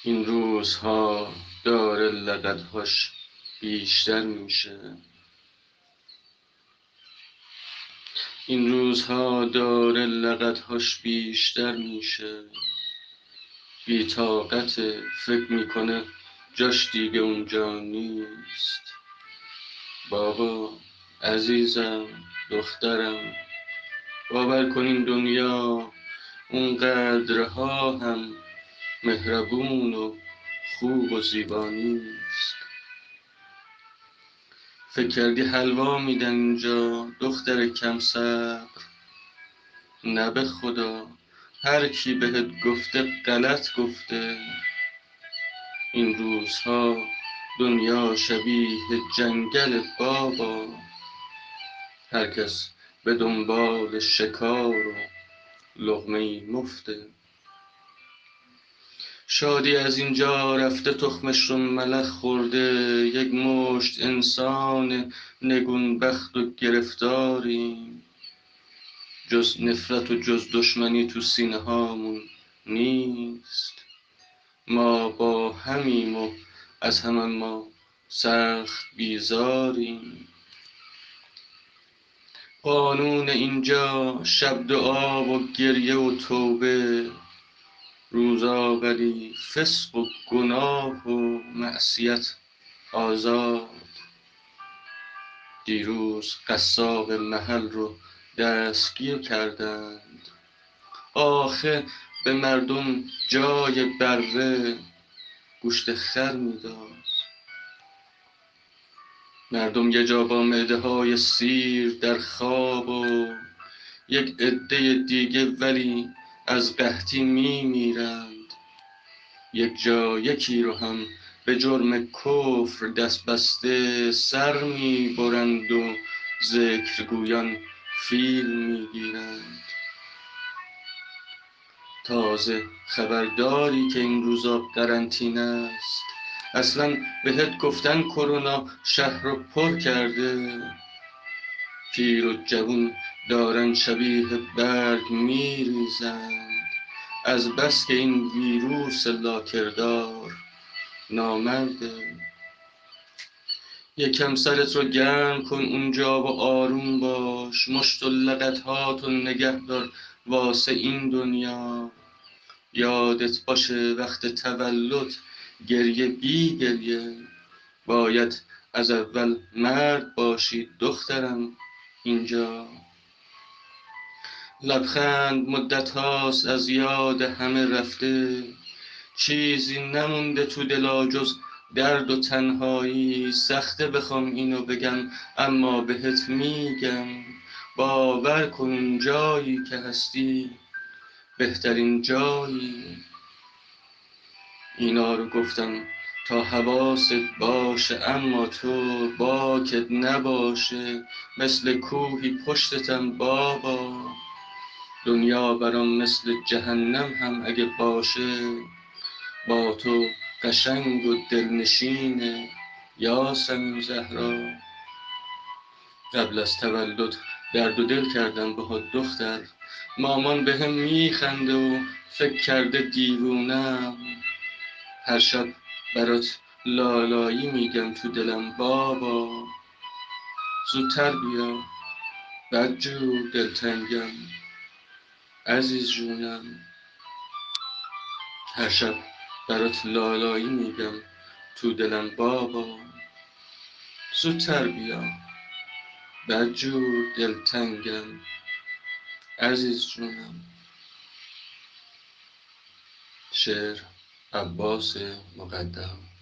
این روزها داره لقدهاش بیشتر میشه. این روزها داره لقدهاش بیشتر میشه. بی طاقت فکر میکنه جاش دیگه اونجا نیست. بابا عزیزم دخترم، باور کن این دنیا اونقدرها هم مهربون و خوب و زیبا نیست. فکر کردی حلوا میدن اینجا دختر کم صبر؟ نه به خدا، هر کی بهت گفته غلط گفته. این روزها دنیا شبیه جنگل بابا، هر کس به دنبال شکار و لقمه مفته. شادی از اینجا رفته تخمش رو ملخ خورده، یک مشت انسان نگونبخت و گرفتاریم. جز نفرت و جز دشمنی تو سینه هامون نیست. ما با همیم و از همان ما سخت بیزاریم. قانون اینجا شب دعا و گریه و توبه، روزا ولی فسق و گناه و معصیت آزاد. دیروز قصاب محل رو دستگیر کردند. آخه به مردم جای بره گوشت خر میداد. مردم یه جا با معده های سیر در خواب و یک عده دیگه ولی از قحطی میمیرند. یک جا یکی رو هم به جرم کفر دست بسته سر میبرند و ذکرگویان فیل میگیرند. تازه خبرداری که این روزا قرنطینه است؟ اصلا بهت گفتن کرونا شهر رو پر کرده. پیر و جوون دارن شبیه برگ میریزند، از بس که این ویروس لاکردار نامرده. یکم سرت رو گرم کن اونجا و آروم باش، مشت و لغت‌هاتو نگه دار واسه این دنیا. یادت باشه وقت تولد گریه بی گریه، باید از اول مرد باشی دخترم اینجا. لبخند مدت هاست از یاد همه رفته، چیزی نمونده تو دلا جز درد و تنهایی. سخته بخوام اینو بگم اما بهت میگم، باور کن اون جایی که هستی بهترین جایی. اینا رو گفتم تا حواست باشه، اما تو باکت نباشه. مثل کوهی پشتتم بابا، دنیا برام مثل جهنم هم اگه باشه. با تو قشنگ و دلنشینه یاسمین زهرا. قبل از تولد درد و دل کردم باهات دختر، مامان بهم میخنده و فکر کرده دیوونم. هر شب برات لالایی میگم تو دلم بابا، زودتر بیا بدجور دلتنگم عزیز جونم. هر شب برات لالایی میگم تو دلم بابا، زودتر بیا بدجور دلتنگم عزیز جونم. شعر عباس مقدم.